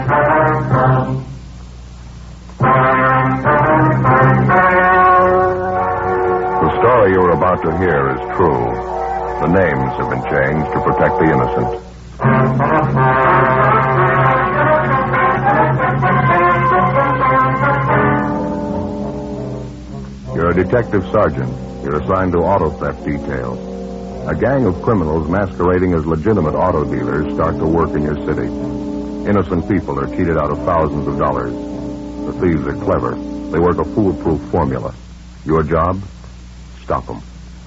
The story you're about to hear is true. The names have been changed to protect the innocent. You're a detective sergeant. You're assigned to auto theft detail. A gang of criminals masquerading as legitimate auto dealers start to work in your city. Innocent people are cheated out of thousands of dollars. The thieves are clever. They work a foolproof formula. Your job? Stop them.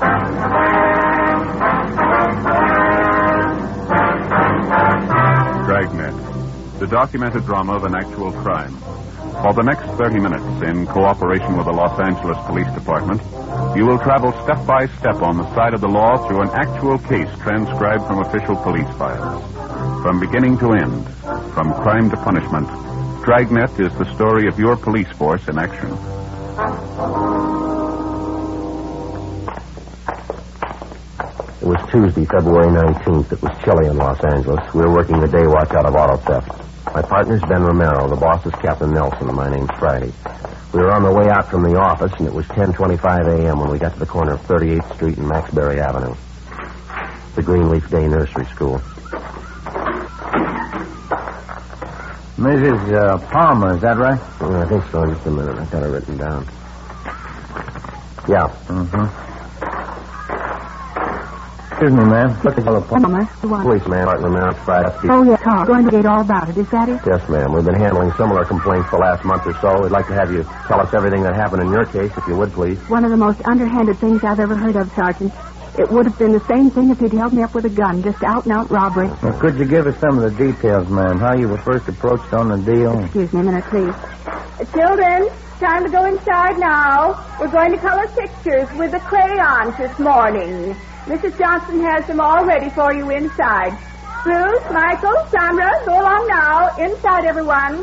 Dragnet, the documented drama of an actual crime. For the next 30 minutes, in cooperation with the Los Angeles Police Department, you will travel step by step on the side of the law through an actual case transcribed from official police files. From beginning to end, from crime to punishment, Dragnet is the story of your police force in action. It was Tuesday, February 19th. It was chilly in Los Angeles. We were working the day watch out of auto theft. My partner's Ben Romero. The boss is Captain Nelson, and my name's Friday. We were on the way out from the office, and it was 10:25 a.m. when we got to the corner of 38th Street and Maxbury Avenue. The Greenleaf Day Nursery School. Mrs. Palmer, is that right? I think so. Just a minute. I've got it written down. Yeah. Mm-hmm. Excuse me, ma'am. What the hell, Palmer? Policeman, Martin Romero, Friday. Oh, yes, Carl. Going to get all about it. Is that it? Yes, ma'am. We've been handling similar complaints the last month or so. We'd like to have you tell us everything that happened in your case, if you would, please. One of the most underhanded things I've ever heard of, Sergeant. It would have been the same thing if he'd held me up with a gun, just out-and-out robbery. Well, could you give us some of the details, ma'am? How you were first approached on the deal? Excuse me a minute, please. Children, time to go inside now. We're going to color pictures with the crayons this morning. Mrs. Johnson has them all ready for you inside. Bruce, Michael, Sandra, go along now. Inside, everyone.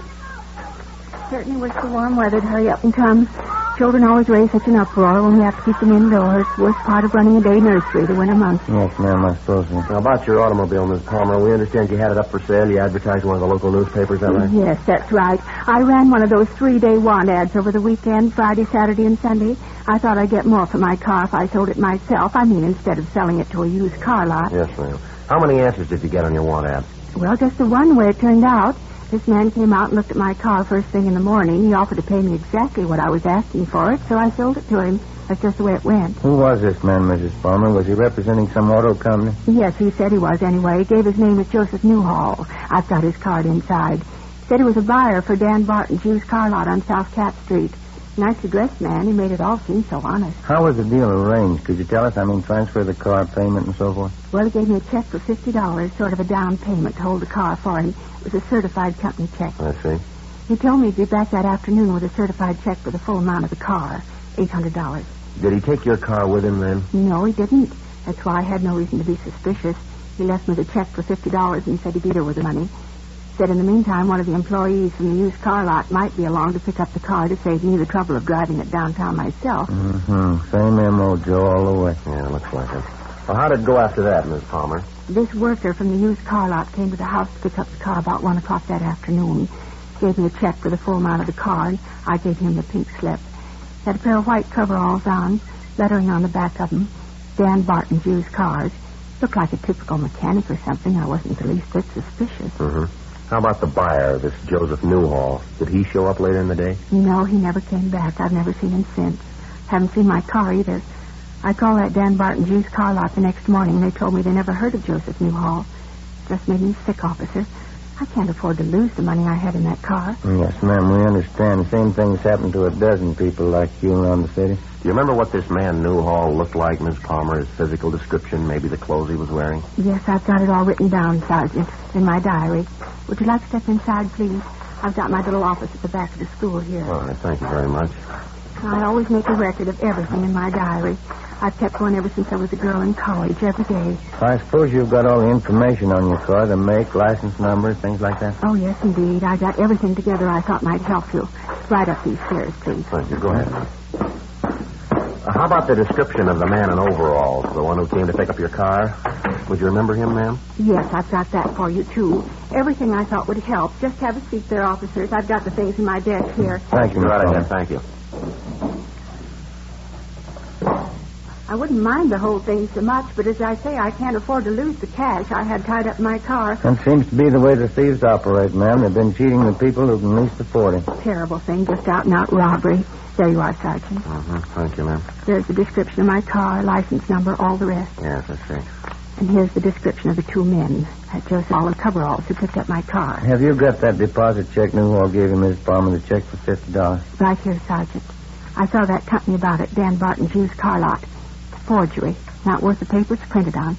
Certainly wish the warm weather to hurry up and come. Children always raise such an uproar when we have to keep them indoors. Worst part of running a day nursery, the winter months. Yes, ma'am, I suppose so. Now, about your automobile, Miss Palmer, we understand you had it up for sale. You advertised in one of the local newspapers, is that right? Yes, that's right. I ran one of those 3-day want ads over the weekend, Friday, Saturday, and Sunday. I thought I'd get more for my car if I sold it myself. I mean, instead of selling it to a used car lot. Yes, ma'am. How many answers did you get on your want ad? Well, just the one way it turned out. This man came out and looked at my car first thing in the morning. He offered to pay me exactly what I was asking for it, so I sold it to him. That's just the way it went. Who was this man, Mrs. Palmer? Was he representing some auto company? Yes, he said he was anyway. He gave his name as Joseph Newhall. I've got his card inside. Said he was a buyer for Dan Barton's used car lot on South Cat Street. Nicely dressed man. He made it all seem so honest. How was the deal arranged? Could you tell us? I mean, transfer the car, payment, and so forth? Well, he gave me a check for $50, sort of a down payment to hold the car for him. It was a certified company check. I see. He told me he'd be back that afternoon with a certified check for the full amount of the car, $800. Did he take your car with him then? No, he didn't. That's why I had no reason to be suspicious. He left me the check for $50 and said he'd be there with the money. Said in the meantime, one of the employees from the used car lot might be along to pick up the car to save me the trouble of driving it downtown myself. Mm-hmm. Same M.O., Joe, all the way. Yeah, looks like it. Well, how did it go after that, Miss Palmer? This worker from the used car lot came to the house to pick up the car about 1 o'clock that afternoon. Gave me a check for the full amount of the car, and I gave him the pink slip. Had a pair of white coveralls on, lettering on the back of them, Dan Barton's used cars. Looked like a typical mechanic or something. I wasn't the least bit suspicious. Mm-hmm. How about the buyer, this Joseph Newhall? Did he show up later in the day? No, he never came back. I've never seen him since. Haven't seen my car either. I called that Dan Barton's used car lot the next morning, and they told me they never heard of Joseph Newhall. Just made me sick, officer. I can't afford to lose the money I had in that car. Yes, ma'am, we understand. Same things happened to a dozen people like you around the city. Do you remember what this man Newhall looked like, Miss Palmer? His physical description, maybe the clothes he was wearing? Yes, I've got it all written down, Sergeant, in my diary. Would you like to step inside, please? I've got my little office at the back of the school here. All right, thank you very much. I always make a record of everything in my diary. I've kept one ever since I was a girl in college, every day. I suppose you've got all the information on your car, the make, license number, things like that? Oh, yes, indeed. I got everything together I thought might help you. Right up these stairs, please. Thank you. Go ahead. How about the description of the man in overalls, the one who came to pick up your car? Would you remember him, ma'am? Yes, I've got that for you, too. Everything I thought would help. Just have a seat there, officers. I've got the things in my desk here. Thank you, Miss Right Coleman. ahead, thank you. I wouldn't mind the whole thing so much, but as I say, I can't afford to lose the cash I had tied up in my car. That seems to be the way the thieves operate, ma'am. They've been cheating the people who can least afford it. Terrible thing, just out-and-out robbery. There you are, Sergeant. Thank you, ma'am. There's the description of my car, license number, all the rest. Yes, I see. And here's the description of the two men, Joseph Hall and Coveralls, who picked up my car. Have you got that deposit check Newhall gave you, Miss Palmer, the check for $50? Right here, Sergeant. I saw that company about it, Dan Barton's used car lot. Forgery. Not worth the paper it's printed on.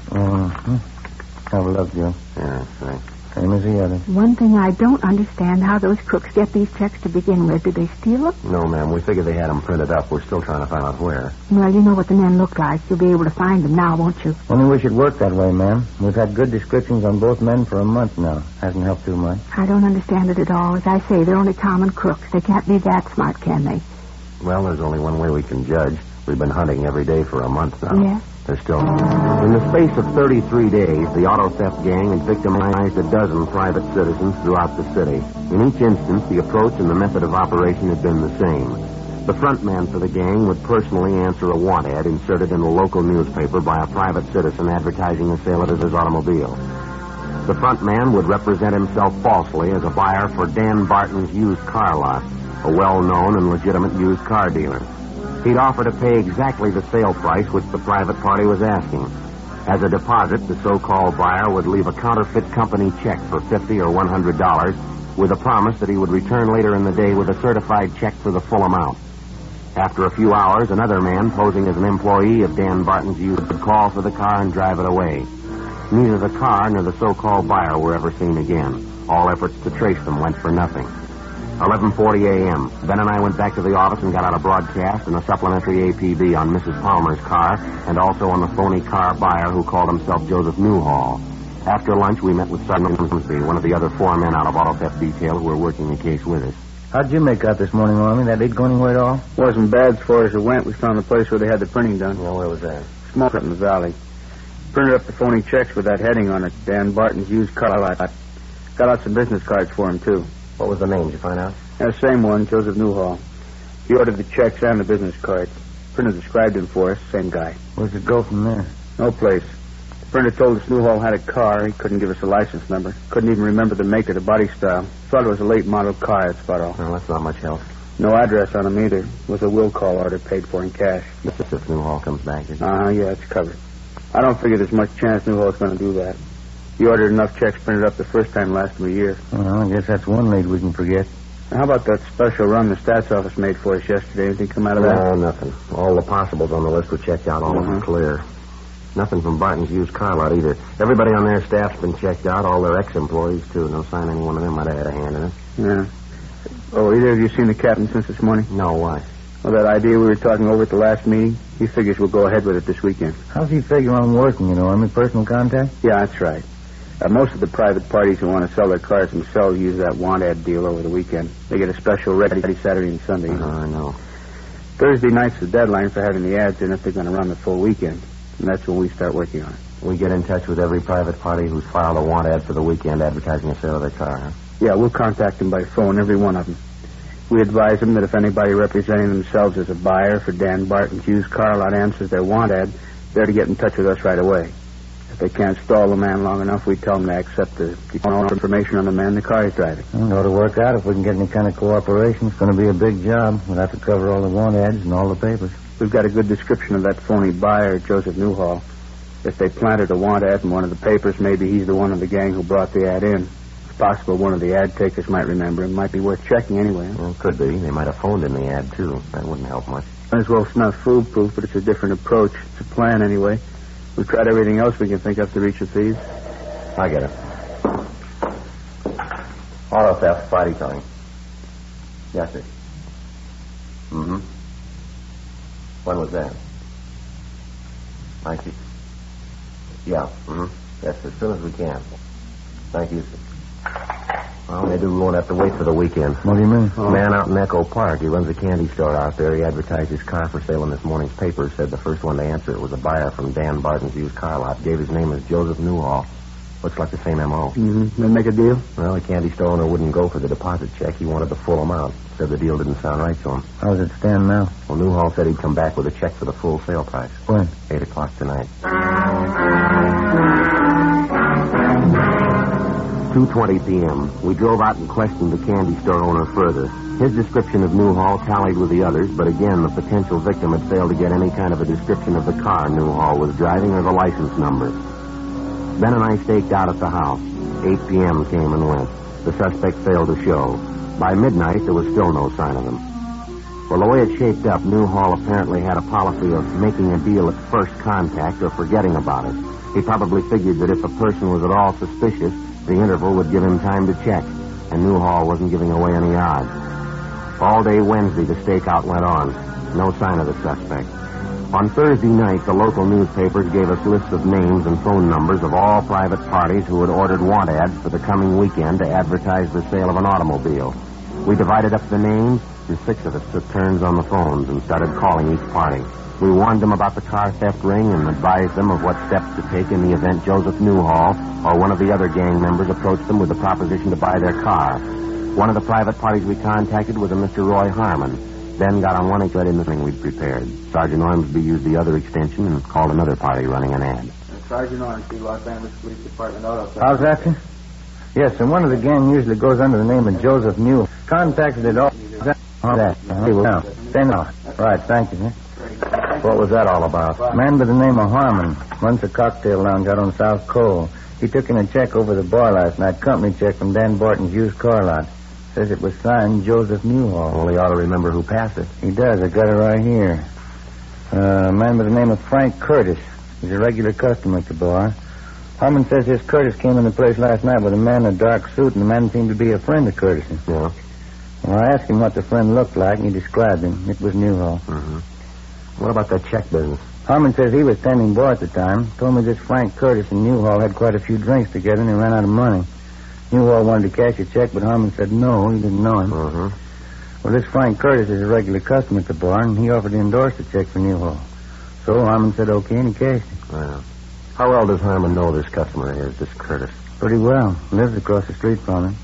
Have a look, Joe. Yeah, right. Same as the other. One thing I don't understand, how those crooks get these checks to begin with. Did they steal them? No, ma'am. We figured they had them printed up. We're still trying to find out where. Well, you know what the men look like. You'll be able to find them now, won't you? Only wish it worked that way, ma'am. We've had good descriptions on both men for a month now. Hasn't helped too much. I don't understand it at all. As I say, they're only common crooks. They can't be that smart, can they? Well, there's only one way we can judge. We've been hunting every day for a month now. Yes? There's still... In the space of 33 days, the auto theft gang had victimized a dozen private citizens throughout the city. In each instance, the approach and the method of operation had been the same. The front man for the gang would personally answer a want ad inserted in a local newspaper by a private citizen advertising the sale of his automobile. The front man would represent himself falsely as a buyer for Dan Barton's used car lot, a well-known and legitimate used car dealer. He'd offer to pay exactly the sale price which the private party was asking. As a deposit, the so-called buyer would leave a counterfeit company check for $50 or $100 with a promise that he would return later in the day with a certified check for the full amount. After a few hours, another man, posing as an employee of Dan Barton's used, would call for the car and drive it away. Neither the car nor the so-called buyer were ever seen again. All efforts to trace them went for nothing. 11:40 a.m. Ben and I went back to the office and got out a broadcast and a supplementary APB on Mrs. Palmer's car and also on the phony car buyer who called himself Joseph Newhall. After lunch, we met with Sergeant Grimsby, one of the other four men out of auto theft detail who were working the case with us. How'd you make out this morning, Army? That did go anywhere at all? Wasn't bad as far as it went. We found the place where they had the printing done. Well, where was that? Small print in the valley. Printed up the phony checks with that heading on it. Dan Barton's used car lot. Got out some business cards for him, too. What was the name? Did you find out? Yeah, same one, Joseph Newhall. He ordered the checks and the business cards. Printer described him for us, same guy. Where'd it go from there? No place. The printer told us Newhall had a car. He couldn't give us a license number. Couldn't even remember the make or the body style. Thought it was a late model car, that's about all. Well, that's not much help. No address on him either. It was a will call order paid for in cash. If Newhall comes back, is it? Yeah, it's covered. I don't figure there's much chance Newhall's going to do that. He ordered enough checks printed up the first time last a year. Well, I guess that's one lead we can forget. Now, how about that special run the stats office made for us yesterday? Anything come out of that? No, nothing. All the possibles on the list were checked out, all of them clear. Nothing from Barton's used car lot either. Everybody on their staff's been checked out, all their ex-employees, too. No sign any one of them might have had a hand in it. Yeah. Oh, either of you seen the captain since this morning? No, why? Well, that idea we were talking over at the last meeting, he figures we'll go ahead with it this weekend. How's he figure on working, Army? Personal contact? Yeah, that's right. Most of the private parties who want to sell their cars themselves use that want ad deal over the weekend. They get a special ready Saturday and Sunday. I know. Thursday night's the deadline for having the ads in if they're going to run the full weekend. And that's when we start working on it. We get in touch with every private party who's filed a want ad for the weekend advertising a sale of their car, huh? Yeah, we'll contact them by phone, every one of them. We advise them that if anybody representing themselves as a buyer for Dan Barton's used car lot answers their want ad, they're to get in touch with us right away. If they can't stall the man long enough, we tell them to accept the information on the man the car is driving. It ought to work out. If we can get any kind of cooperation, it's going to be a big job. We'll have to cover all the want ads and all the papers. We've got a good description of that phony buyer, Joseph Newhall. If they planted a want ad in one of the papers, maybe he's the one of the gang who brought the ad in. It's possible one of the ad takers might remember him. Might be worth checking anyway. Well, could be. They might have phoned in the ad, too. That wouldn't help much. Might as well it's not foolproof, but it's a different approach. It's a plan anyway. We've tried everything else we can think of to reach the thieves. I get it. Auto theft, Friday coming. Yes, sir. Mm-hmm. When was that? I see. Yeah, mm-hmm. Yes, as soon as we can. Thank you, sir. Well, maybe we won't have to wait for the weekend. What do you mean? A man out in Echo Park. He runs a candy store out there. He advertised his car for sale in this morning's paper. Said the first one to answer it was a buyer from Dan Barton's used car lot. Gave his name as Joseph Newhall. Looks like the same M.O. Mm-hmm. They make a deal? Well, the candy store owner wouldn't go for the deposit check. He wanted the full amount. Said the deal didn't sound right to him. How does it stand now? Well, Newhall said he'd come back with a check for the full sale price. When? 8 o'clock tonight. 2:20 p.m. We drove out and questioned the candy store owner further. His description of Newhall tallied with the others, but again, the potential victim had failed to get any kind of a description of the car Newhall was driving or the license number. Ben and I staked out at the house. 8 p.m. came and went. The suspect failed to show. By midnight, there was still no sign of him. Well, the way it shaped up, Newhall apparently had a policy of making a deal at first contact or forgetting about it. He probably figured that if a person was at all suspicious, the interval would give him time to check, and Newhall wasn't giving away any odds. All day Wednesday, the stakeout went on. No sign of the suspect. On Thursday night, the local newspapers gave us lists of names and phone numbers of all private parties who had ordered want ads for the coming weekend to advertise the sale of an automobile. We divided up the names, and 6 of us took turns on the phones and started calling each party. We warned them about the car theft ring and advised them of what steps to take in the event Joseph Newhall or one of the other gang members approached them with the proposition to buy their car. One of the private parties we contacted was a Mr. Roy Harmon. Ben got on one and got in the thing we'd prepared. Sergeant Ormsby used the other extension and called another party running an ad. Sergeant Ormsby, Los Angeles Police Department Auto. How's that, sir? Yes, and one of the gang usually goes under the name of Joseph Newhall. Contacted it all. Now, stand out. Right, thank you, sir. What was that all about? A man by the name of Harmon runs a cocktail lounge out on South Cole. He took in a check over the bar last night, company check from Dan Barton's used car lot. Says it was signed Joseph Newhall. Well, he ought to remember who passed it. He does. I got it right here. A man by the name of Frank Curtis. He's a regular customer at the bar. Harmon says this Curtis came in the place last night with a man in a dark suit, and the man seemed to be a friend of Curtis's. Yeah. Well, I asked him what the friend looked like, and he described him. It was Newhall. Mm-hmm. What about that check business? Harmon says he was standing bar at the time. Told me this Frank Curtis and Newhall had quite a few drinks together, and they ran out of money. Newhall wanted to cash a check, but Harmon said no, he didn't know him. Mm-hmm. Well, this Frank Curtis is a regular customer at the bar, and he offered to endorse the check for Newhall. So Harmon said okay, and he cashed it. Yeah. How well does Harmon know this customer of his, this Curtis? Pretty well. Lives across the street from him.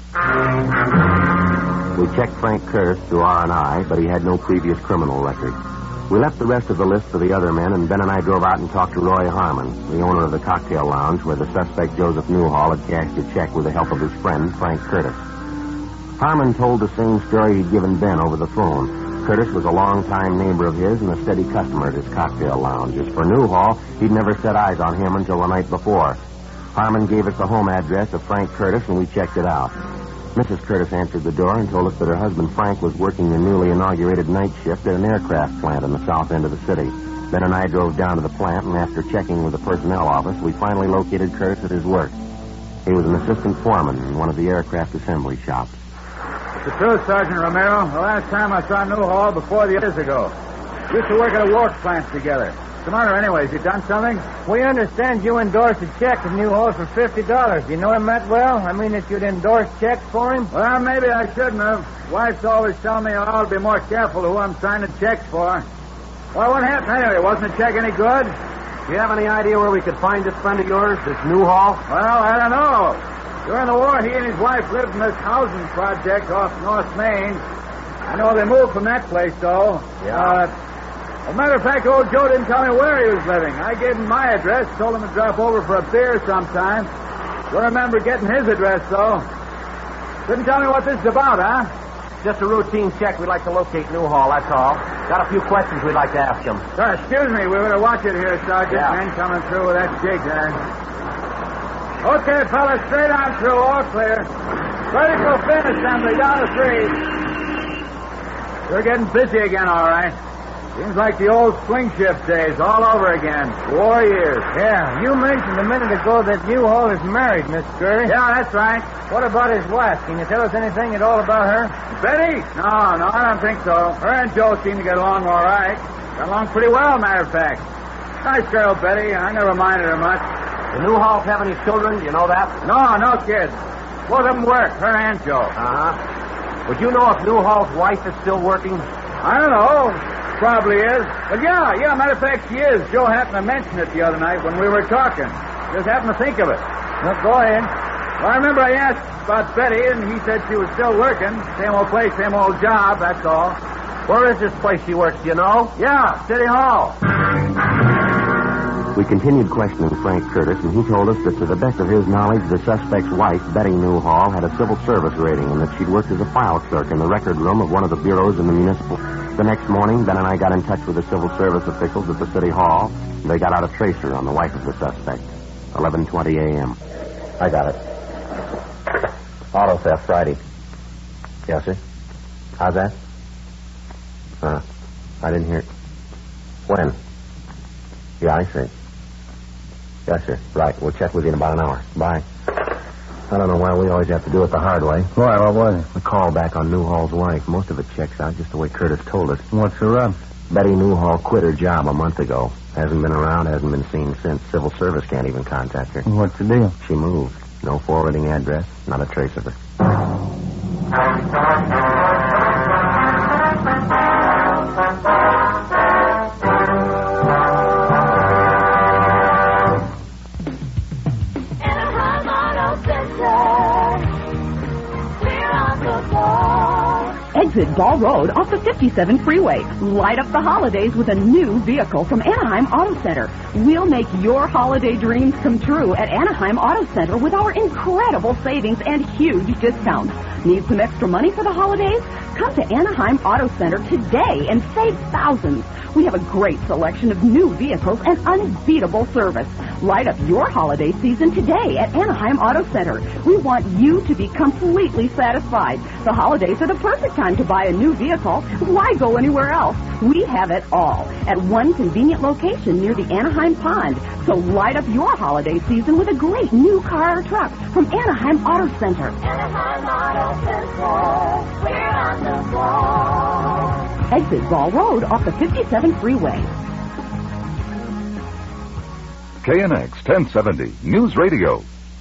We checked Frank Curtis through R&I, but he had no previous criminal record. We left the rest of the list for the other men, and Ben and I drove out and talked to Roy Harmon, the owner of the cocktail lounge where the suspect Joseph Newhall had cashed a check with the help of his friend, Frank Curtis. Harmon told the same story he'd given Ben over the phone. Curtis was a long-time neighbor of his and a steady customer at his cocktail lounge. As for Newhall, he'd never set eyes on him until the night before. Harmon gave us the home address of Frank Curtis, and we checked it out. Mrs. Curtis answered the door and told us that her husband Frank was working the newly inaugurated night shift at an aircraft plant in the south end of the city. Ben and I drove down to the plant, and after checking with the personnel office, we finally located Curtis at his work. He was an assistant foreman in one of the aircraft assembly shops. The truth, Sergeant Romero. The last time I saw Newhall before the years ago. We used to work at a work plant together. What's the matter anyways? You done something? We understand you endorsed a check of Newhall for $50. You know him that well? I mean, that you'd endorse checks for him? Well, maybe I shouldn't have. Wife's always telling me I ought to be more careful who I'm signing checks for. Well, what happened anyway? Wasn't the check any good? Do you have any idea where we could find this friend of yours, this Newhall? Well, I don't know. During the war, he and his wife lived in this housing project off North Main. I know they moved from that place, though. Yeah. As a matter of fact, old Joe didn't tell me where he was living. I gave him my address, told him to drop over for a beer sometime. Don't remember getting his address, though. Couldn't tell me what this is about, huh? Just a routine check. We'd like to locate Newhall, that's all. Got a few questions we'd like to ask him. Excuse me, we better watch it here, Sergeant. Yeah. Men coming through with that jig there. Okay, fellas, straight on through, all clear. Vertical fin assembly, down to 3. We're getting busy again, all right. Seems like the old swing shift days all over again. War years. Yeah, you mentioned a minute ago that Newhall is married, Miss Curry. Yeah, that's right. What about his wife? Can you tell us anything at all about her? Betty? No, I don't think so. Her and Joe seem to get along all right. Got along pretty well, matter of fact. Nice girl, Betty. I never minded her much. The Newhalls have any children? Do you know that? No kids. Both of them work, her and Joe. Uh-huh. Would you know if Newhall's wife is still working? I don't know. Probably is. But yeah, matter of fact, she is. Joe happened to mention it the other night when we were talking. Just happened to think of it. Well, go ahead. Well, I remember I asked about Betty, and he said she was still working. Same old place, same old job, that's all. Where is this place she works, do you know? Yeah, City Hall. We continued questioning Frank Curtis, and he told us that to the best of his knowledge, the suspect's wife, Betty Newhall, had a civil service rating and that she'd worked as a file clerk in the record room of one of the bureaus in the municipal. The next morning, Ben and I got in touch with the civil service officials at the City Hall, and they got out a tracer on the wife of the suspect. 11:20 a.m. I got it. Auto theft Friday. Yes, sir. How's that? I didn't hear it. When? Yeah, I see. Yes, sir. Right. We'll check with you in about an hour. Bye. I don't know why we always have to do it the hard way. Why? What was it? The call back on Newhall's wife. Most of it checks out just the way Curtis told us. What's the rub? Betty Newhall quit her job a month ago. Hasn't been around, hasn't been seen since. Civil service can't even contact her. What's the deal? She moved. No forwarding address, not a trace of her. Exit Ball Road off the 57 freeway. Light up the holidays with a new vehicle from Anaheim Auto Center. We'll make your holiday dreams come true at Anaheim Auto Center with our incredible savings and huge discounts. Need some extra money for the holidays? Come to Anaheim Auto Center today and save thousands. We have a great selection of new vehicles and unbeatable service. Light up your holiday season today at Anaheim Auto Center. We want you to be completely satisfied. The holidays are the perfect time to buy a new vehicle. Why go anywhere else? We have it all at one convenient location near the Anaheim Pond. So light up your holiday season with a great new car or truck from Anaheim Auto Center. Anaheim Auto Center, we're on the ball. Exit Ball Road off the 57 freeway. KNX 1070 News Radio.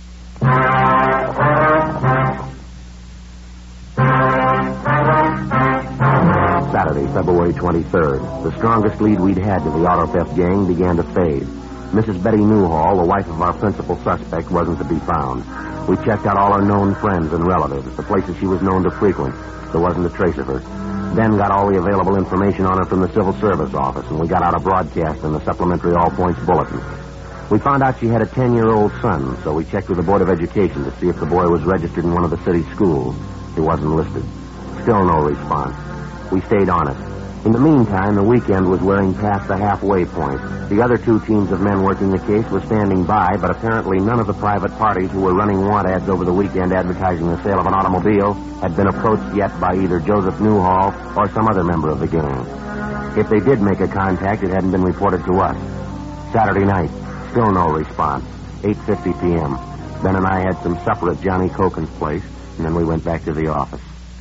Saturday, February 23rd. The strongest lead we'd had to the auto theft gang began to fade. Mrs. Betty Newhall, the wife of our principal suspect, wasn't to be found. We checked out all her known friends and relatives, the places she was known to frequent. There wasn't a trace of her. Ben got all the available information on her from the Civil Service office, and we got out a broadcast in the supplementary All Points Bulletin. We found out she had a 10-year-old son, so we checked with the Board of Education to see if the boy was registered in one of the city schools. He wasn't listed. Still no response. We stayed on it. In the meantime, the weekend was wearing past the halfway point. The other two teams of men working the case were standing by, but apparently none of the private parties who were running want ads over the weekend advertising the sale of an automobile had been approached yet by either Joseph Newhall or some other member of the gang. If they did make a contact, it hadn't been reported to us. Saturday night, still no response. 8:50 p.m. Ben and I had some supper at Johnny Coken's place, and then we went back to the office.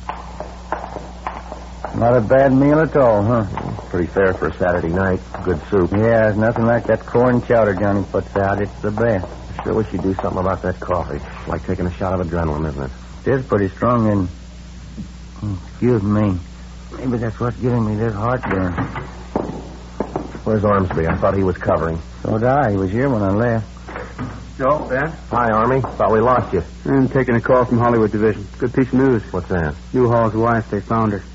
Not a bad meal at all, huh? Pretty fair for a Saturday night. Good soup. Yeah, there's nothing like that corn chowder Johnny puts out. It's the best. Sure wish you'd do something about that coffee. It's like taking a shot of adrenaline, isn't it? It is pretty strong, and... Excuse me. Maybe that's what's giving me this heartburn. Where's Ormsby? I thought he was covering. So did I. He was here when I left. Joe, Ben? Hi, Army. Thought we lost you. I'm taking a call from Hollywood Division. Good piece of news. What's that? Newhall's wife, they found her.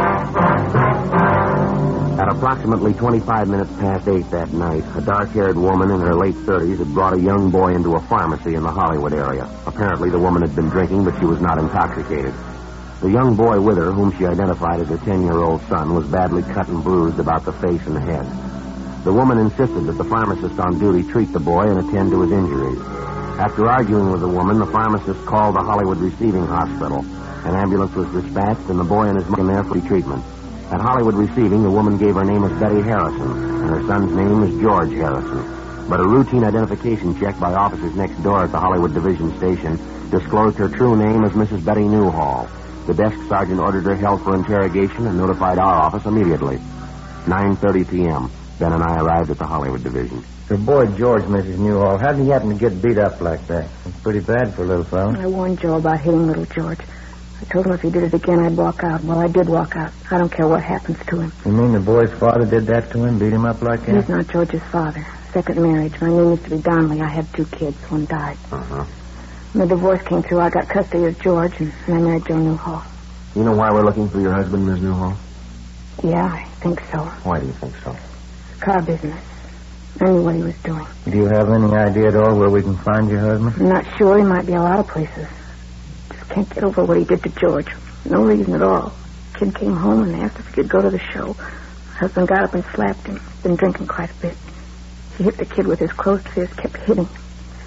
At approximately 25 minutes past 8 that night, a dark-haired woman in her late 30s had brought a young boy into a pharmacy in the Hollywood area. Apparently, the woman had been drinking, but she was not intoxicated. The young boy with her, whom she identified as her 10-year-old son, was badly cut and bruised about the face and head. The woman insisted that the pharmacist on duty treat the boy and attend to his injuries. After arguing with the woman, the pharmacist called the Hollywood Receiving Hospital. An ambulance was dispatched, and the boy and his mother there for treatment. At Hollywood Receiving, the woman gave her name as Betty Harrison, and her son's name is George Harrison. But a routine identification check by officers next door at the Hollywood Division Station disclosed her true name as Mrs. Betty Newhall. The desk sergeant ordered her held for interrogation and notified our office immediately. 9:30 p.m. Ben and I arrived at the Hollywood division. Your boy George, Mrs. Newhall, how did he happen to get beat up like that? It's pretty bad for a little fellow. I warned Joe about hitting little George. I told him if he did it again, I'd walk out. Well, I did walk out. I don't care what happens to him. You mean the boy's father did that to him, beat him up like that? He's not George's father. Second marriage. My name used to be Donnelly. I had 2 kids. One died. Uh-huh. When the divorce came through, I got custody of George, and I married Joe Newhall. You know why we're looking for your husband, Ms. Newhall? Yeah, I think so. Why do you think so? Car business. I knew what he was doing. Do you have any idea at all where we can find your husband? I'm not sure. He might be a lot of places. Just can't get over what he did to George. No reason at all. Kid came home and asked if he could go to the show. Husband got up and slapped him. He's been drinking quite a bit. He hit the kid with his closed fist, kept hitting him.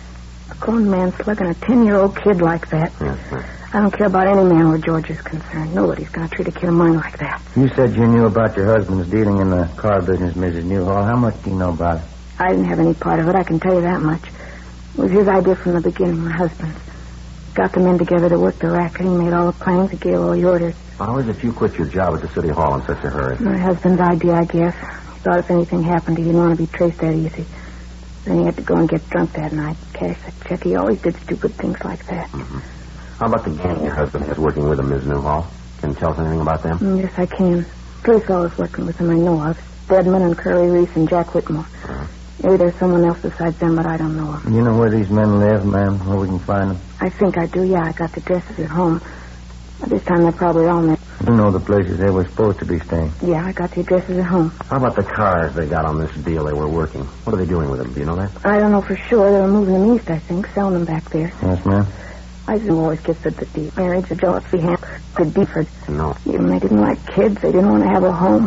A grown man slugging a 10-year-old kid like that. I don't care about any man where George is concerned. Nobody's going to treat a kid of mine like that. You said you knew about your husband's dealing in the car business, Mrs. Newhall. How much do you know about it? I didn't have any part of it, I can tell you that much. It was his idea from the beginning, my husband's. Got the men together to work the racket. He made all the plans. He gave all the orders. How is it you quit your job at the City Hall in such a hurry? My husband's idea, I guess. He thought if anything happened, he didn't want to be traced that easy. Then he had to go and get drunk that night. Cash that check. He always did stupid things like that. Mm-hmm. How about the gang your husband has working with him, Ms. Newhall? Can you tell us anything about them? Yes, I can. 3 fellows working with him I know of. Deadman and Curly Reese and Jack Whitmore. Uh-huh. Maybe there's someone else besides them, but I don't know of. You know where these men live, ma'am? Where we can find them? I think I do, yeah. I got the addresses at home. By this time, they're probably all there. You know the places they were supposed to be staying. Yeah, I got the addresses at home. How about the cars they got on this deal they were working? What are they doing with them? Do you know that? I don't know for sure. They were moving them east, I think, selling them back there. Yes, ma'am. I just always gets at the deep marriage of Gillespie Hamper, Deeford. No. Even they didn't like kids. They didn't want to have a home.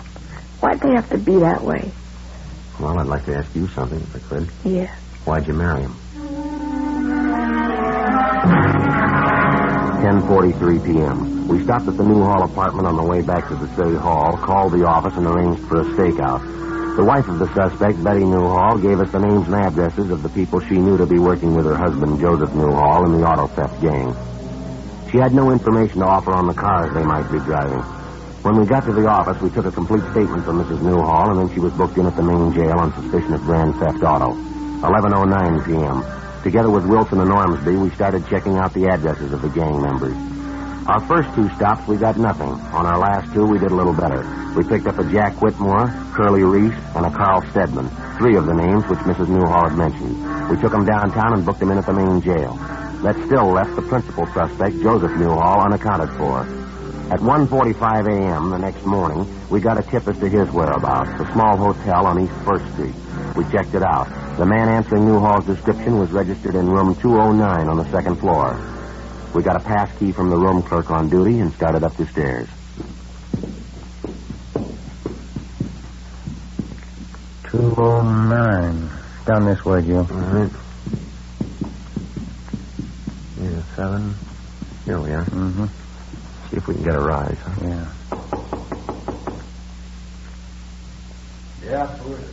Why'd they have to be that way? Well, I'd like to ask you something, if I could. Yeah. Why'd you marry him? 10:43 p.m. We stopped at the Newhall apartment on the way back to the City Hall, called the office, and arranged for a stakeout. The wife of the suspect, Betty Newhall, gave us the names and addresses of the people she knew to be working with her husband, Joseph Newhall, in the auto theft gang. She had no information to offer on the cars they might be driving. When we got to the office, we took a complete statement from Mrs. Newhall, and then she was booked in at the main jail on suspicion of grand theft auto. 11:09 p.m. Together with Wilson and Ormsby, we started checking out the addresses of the gang members. Our first 2 stops, we got nothing. On our last 2, we did a little better. We picked up a Jack Whitmore, Curly Reese, and a Carl Stedman, 3 of the names which Mrs. Newhall had mentioned. We took them downtown and booked them in at the main jail. That still left the principal suspect, Joseph Newhall, unaccounted for. At 1:45 a.m. the next morning, we got a tip as to his whereabouts, a small hotel on East 1st Street. We checked it out. The man answering Newhall's description was registered in room 209 on the 2nd floor. We got a pass key from the room clerk on duty and started up the stairs. 209. Down this way, Joe. All right. Yeah, 7. Here we are. Mm-hmm. See if we can get a rise, huh? Yeah. Yeah, who is it?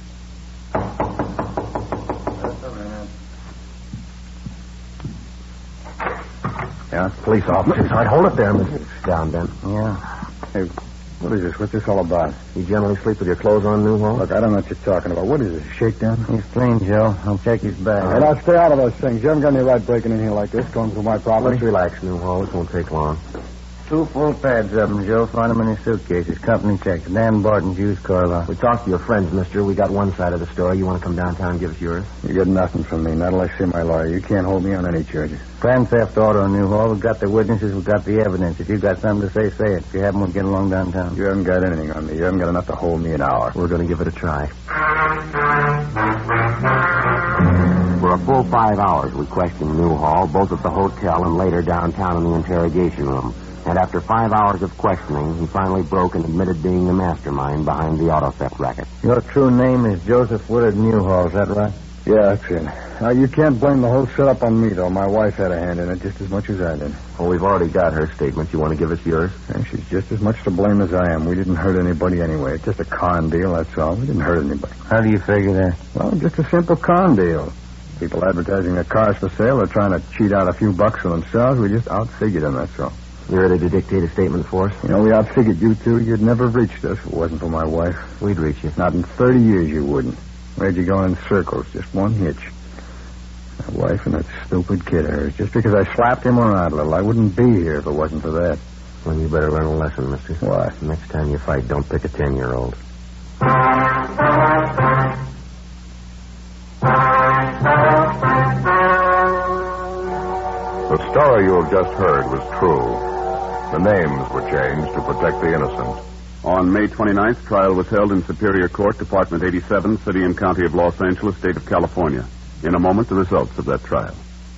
Yeah, police officers. All right, hold it there, Mr. Down, Ben. Yeah. Hey, what is this? What's this all about? You generally sleep with your clothes on, Newhall? Look, I don't know what you're talking about. What is this, a shakedown? He's clean, Joe. I'll check his bag. Hey, now, stay out of those things. You haven't got any right breaking in here like this, going through my property. Let's relax, Newhall. This won't take long. 2 full pads of them, Joe. Find them in his suitcases. Company checks. Dan Barton's used car lot. We talked to your friends, mister. We got one side of the story. You want to come downtown and give us yours? You get nothing from me, not unless you're my lawyer. You can't hold me on any charges. Grand theft auto, Newhall. We've got the witnesses. We've got the evidence. If you've got something to say, say it. If you haven't, we'll get along downtown. You haven't got anything on me. You haven't got enough to hold me an hour. We're going to give it a try. For a full 5 hours, we questioned Newhall, both at the hotel and later downtown in the interrogation room. And after 5 hours of questioning, he finally broke and admitted being the mastermind behind the auto theft racket. Your true name is Joseph Willard Newhall, is that right? Yeah, that's it. Now, you can't blame the whole setup on me, though. My wife had a hand in it just as much as I did. Well, we've already got her statement. You want to give us yours? And she's just as much to blame as I am. We didn't hurt anybody anyway. It's just a con deal, that's all. We didn't hurt anybody. How do you figure that? Well, just a simple con deal. People advertising their cars for sale are trying to cheat out a few bucks for themselves. We just outfigured them, that's all. You ready to dictate a statement for us? You know, we outfigured you two. You'd never have reached us if it wasn't for my wife. We'd reach you. Not in 30 years you wouldn't. Where'd you go in circles? Just one hitch. My wife and that stupid kid of hers. Just because I slapped him around a little, I wouldn't be here if it wasn't for that. Well, you better learn a lesson, mister. Why? Next time you fight, don't pick a 10-year-old. The story you have just heard was true. The names were changed to protect the innocent. On May 29th, trial was held in Superior Court, Department 87, City and County of Los Angeles, State of California. In a moment, the results of that trial.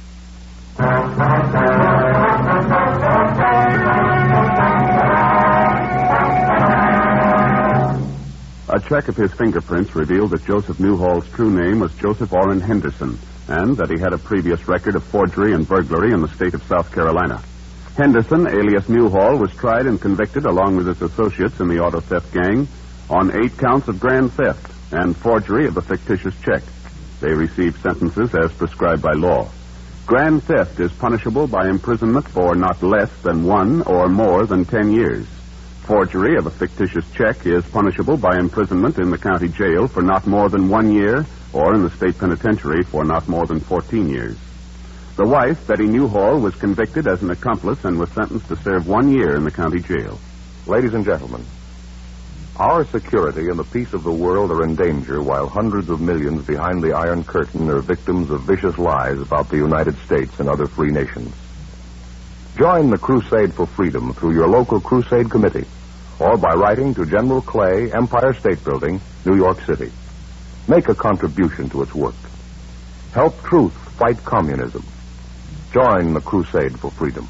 A check of his fingerprints revealed that Joseph Newhall's true name was Joseph Orrin Henderson, and that he had a previous record of forgery and burglary in the state of South Carolina. Henderson, alias Newhall, was tried and convicted along with his associates in the auto theft gang on 8 counts of grand theft and forgery of a fictitious check. They received sentences as prescribed by law. Grand theft is punishable by imprisonment for not less than 1 or more than 10 years. Forgery of a fictitious check is punishable by imprisonment in the county jail for not more than 1 year or in the state penitentiary for not more than 14 years. The wife, Betty Newhall, was convicted as an accomplice and was sentenced to serve 1 year in the county jail. Ladies and gentlemen, our security and the peace of the world are in danger while hundreds of millions behind the Iron Curtain are victims of vicious lies about the United States and other free nations. Join the crusade for freedom through your local crusade committee or by writing to General Clay, Empire State Building, New York City. Make a contribution to its work. Help truth fight communism. Join the crusade for freedom.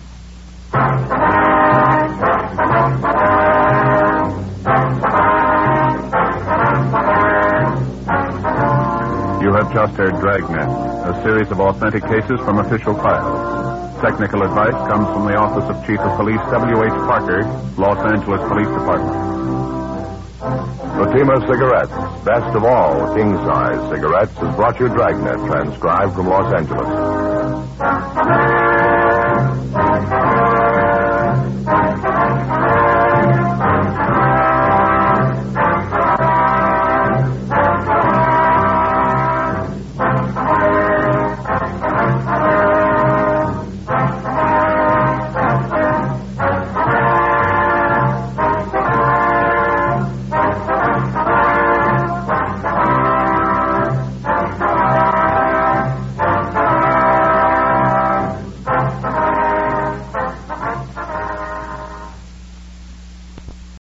You have just heard Dragnet, a series of authentic cases from official files. Technical advice comes from the Office of Chief of Police W.H. Parker, Los Angeles Police Department. Fatima Cigarettes, best of all king-size cigarettes, has brought you Dragnet, transcribed from Los Angeles.